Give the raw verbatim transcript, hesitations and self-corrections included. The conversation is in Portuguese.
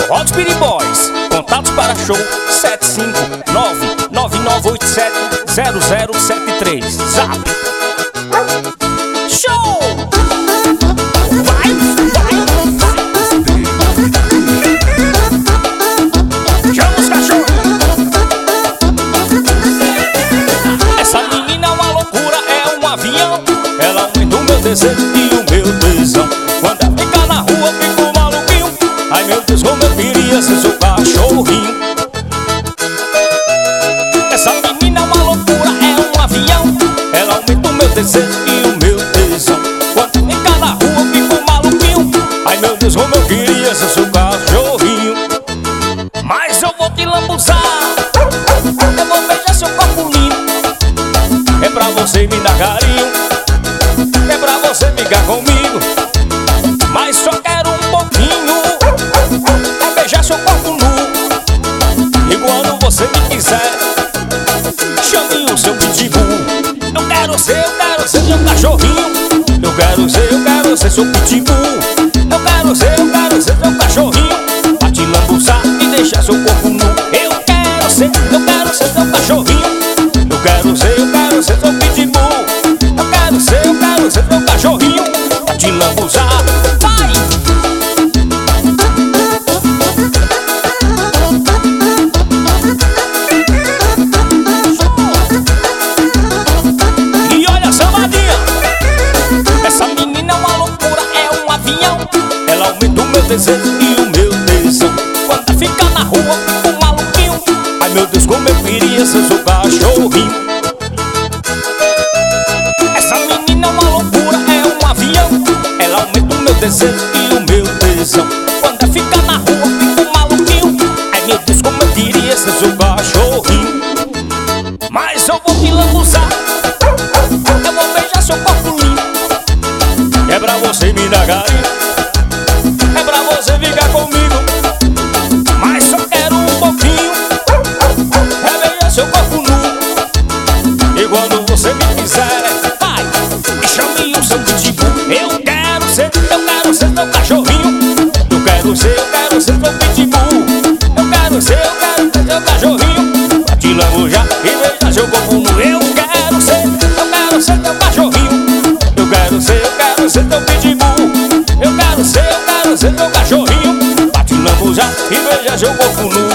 Hot Speed Boys, contatos para show sete cinco nove nove nove oito sete zero zero sete três. Zap. Show! Vai, vai, vai. Chama os cachorros. Essa menina é uma loucura, é um avião. Ela aumenta o meu desejo e o meu tesão. Quando ela fica na rua, fico maluquinho. Ai meu Deus, como eu queria ser seu cachorrinho. Essa menina é uma loucura, é um avião. Ela aumenta o meu desejo e o meu tesão. Quando fica na rua, fico maluquinho. Ai meu Deus, como eu queria ser seu cachorrinho. Mas eu vou te lambuzar, eu vou beijar seu corpo lindo. É pra você me dar carinho, é pra você ficar comigo. Mas só quero um pouquinho, é beijar seu corpo nu. E quando você me quiser, chame o seu pitbull. Eu quero ser, eu quero ser seu cachorrinho. Eu quero ser, eu quero ser seu pitbull. Eu quero ser, eu quero ser seu cachorrinho. Pra te lambuzar e deixar seu corpo nu. Eu quero ser, eu quero ser seu cachorrinho. Eu quero ser, eu quero ser seu pitbull. Eu quero ser, eu quero ser seu cachorrinho. Pra te lambuzar. Vai! E olha a sambadinha. Essa menina é uma loucura, é um avião. Ela aumenta o meu desejo e o meu tesão. Quando fica na rua, fico maluquinho. Ai meu Deus, como eu queria ser seu cachorrinho. Essa menina é uma loucura, é um avião. Ela aumenta o meu desejo e o meu tesão. Quando fica na rua, fico maluquinho. Ai meu Deus, como eu queria ser seu cachorrinho. Mas eu vou te lambuzar, eu vou beijar seu corpo lindo. É pra você me dar carinho, é pra você ficar comigo. Mas só quero um pouquinho, é beijar seu corpo nu. E quando você me quiser, vai, e chame o seu pitbull. Eu quero ser, eu quero ser seu cachorrinho. Eu quero ser, eu quero ser seu pitbull. Eu quero ser, eu quero ser seu cachorrinho. Pra te lambujar e beijar seu corpo nu. Eu quero ser, eu quero ser teu cachorrinho. Eu quero ser, eu quero ser teu pitbull. Eu quero ser, eu quero ser teu cachorrinho. Pra te lambujar e beijar seu corpo nu.